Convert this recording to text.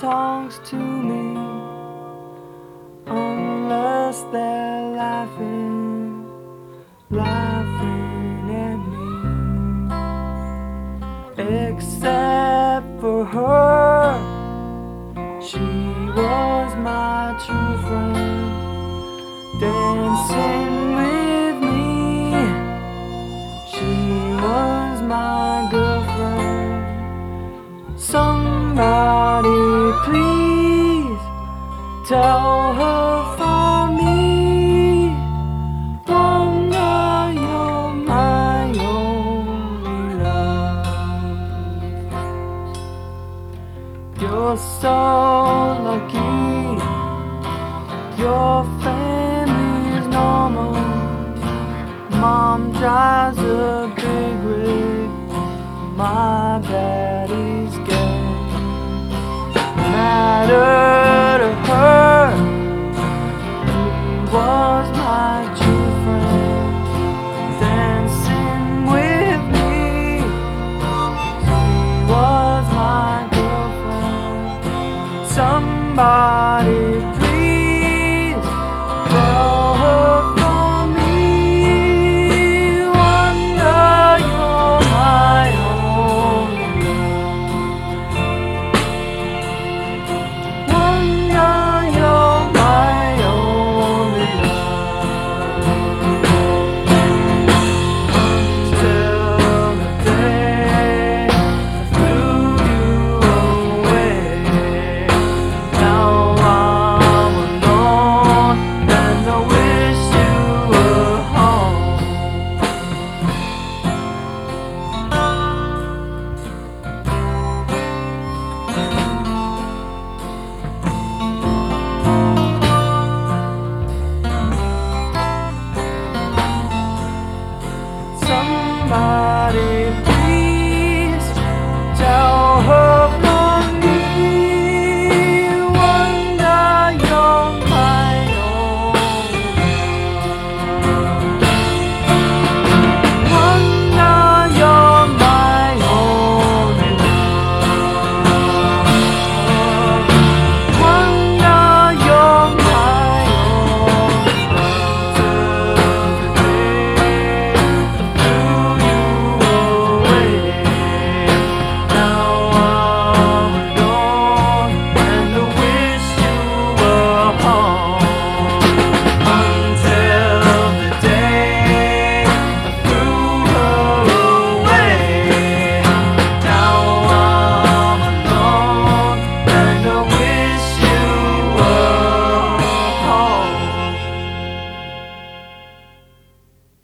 talks to me unless they're laughing at me. Except for her, she was my true friend, dancing with me. She was my girlfriend. Somebody please tell her for me, wonder you're my only love. You're so lucky, your family's normal. Mom drives a big rig, my daddy's gay. Matter to her, he was my true friend, dancing with me. He was my girlfriend. Somebody please tell her for me, wonder you're my only love. Wonder you're my only love. Till the day I threw you away. Now I'm alone and I wish you were home.